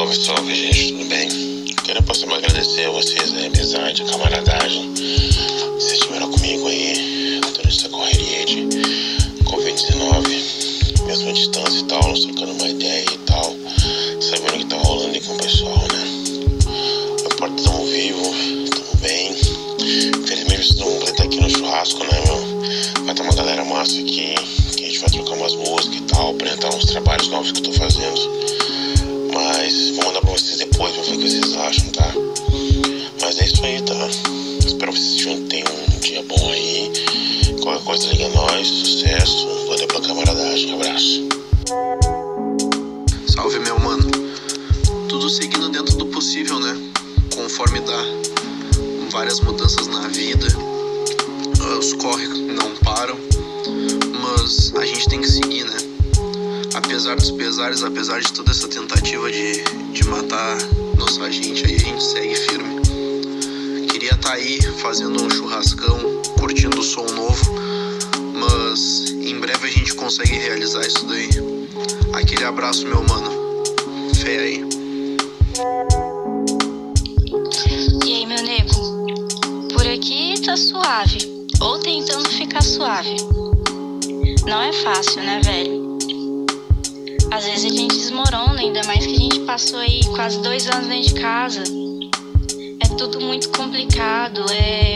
Salve, salve, gente, tudo bem? Quero passar a agradecer a vocês a amizade, a camaradagem que vocês tiveram comigo aí durante essa correria aí de Covid-19, mesmo à distância e tal, nós trocando uma ideia e tal, sabendo o que tá rolando aí com o pessoal, né? O importa é que estamos vivos, estamos bem. Infelizmente vocês não vão poder estar aqui no churrasco, né, meu? Vai ter uma galera massa aqui, que a gente vai trocar umas músicas e tal, apresentar uns trabalhos novos que eu tô fazendo. Mas vou mandar pra vocês depois pra ver o que vocês acham, tá? Mas é isso aí, tá? Espero que vocês tenham um dia bom aí. Qualquer coisa liga a nós, sucesso. Valeu pela camaradagem, abraço. Salve, meu mano. Tudo seguindo dentro do possível, né? Conforme dá. Várias mudanças na vida. Os corre não param. Mas a gente tem que seguir, né? Apesar dos pesares, apesar de toda essa tentativa de matar nossa gente aí, a gente segue firme. Queria estar aí fazendo um churrascão, curtindo o som novo, mas em breve a gente consegue realizar isso daí. Aquele abraço, meu mano. Fé aí. E aí, meu nego? Por aqui tá suave, ou tentando ficar suave. Não é fácil, né, velho? Às vezes a gente desmorona, ainda mais que a gente passou aí quase 2 anos dentro de casa. É tudo muito complicado,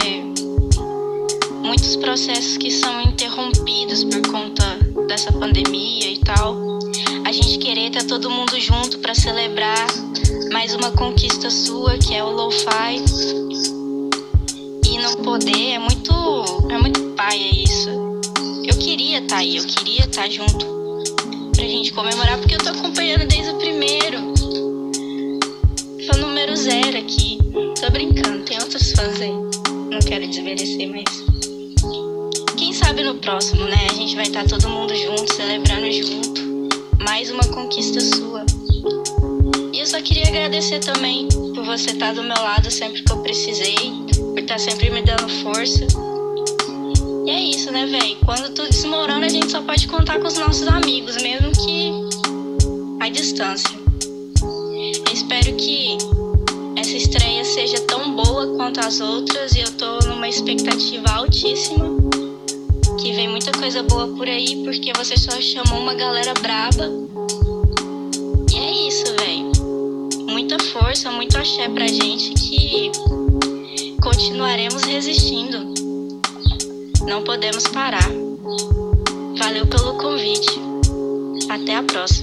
muitos processos que são interrompidos por conta dessa pandemia e tal. A gente querer estar todo mundo junto pra celebrar mais uma conquista sua, que é o lo-fi. E não poder, é muito paia isso. Eu queria estar aí, eu queria estar junto pra gente comemorar, porque eu tô acompanhando desde o primeiro. Fã número 0 aqui. Tô brincando, tem outros fãs aí. Não quero desmerecer, mas quem sabe no próximo, né? A gente vai estar todo mundo junto, celebrando junto. Mais uma conquista sua. E eu só queria agradecer também por você estar do meu lado sempre que eu precisei, por estar sempre me dando força. E é isso, né, velho? Quando tudo desmorona, a gente só pode contar com os nossos amigos, mesmo que à distância. Eu espero que essa estreia seja tão boa quanto as outras, e eu tô numa expectativa altíssima, que vem muita coisa boa por aí, porque você só chamou uma galera braba. E é isso, velho. Muita força, muito axé pra gente, que continuaremos resistindo. Não podemos parar. Valeu pelo convite. Até a próxima.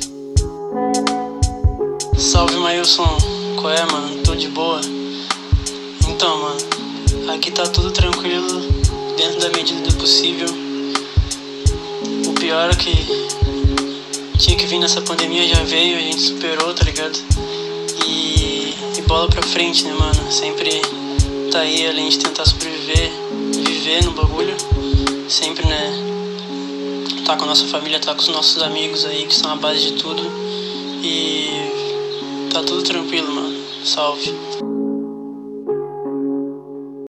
Salve, Mailson. Qual é, mano? Tô de boa. Então, mano, aqui tá tudo tranquilo, dentro da medida do possível. O pior é que tinha que vir nessa pandemia, já veio, a gente superou, tá ligado? E bola pra frente, né, mano? Sempre tá aí, além de tentar sobreviver, viver no bagulho, sempre, né, tá com a nossa família, tá com os nossos amigos aí, que são a base de tudo. E tá tudo tranquilo, mano. Salve.